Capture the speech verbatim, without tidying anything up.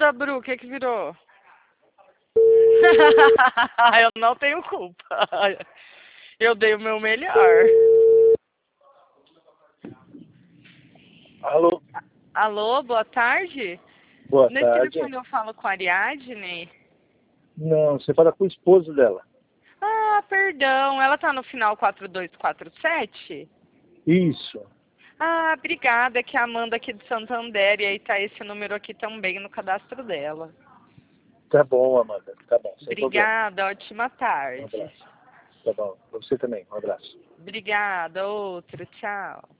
nada, Bru, o que que virou? Eu não tenho culpa. Eu dei o meu melhor. Alô? Alô, boa tarde? Boa Nesse tarde. telefone eu falo com a Ariadne? Não, você fala com o esposo dela. Ah, perdão, ela tá no final quatro dois quatro sete? Isso. Ah, obrigada, é que a Amanda aqui de Santander, e aí tá esse número aqui também no cadastro dela. Tá bom, Amanda. Tá bom, sem problema. Obrigada, ótima Um tarde. abraço. Tá bom. Pra você também. Um abraço. Obrigada, outro, tchau.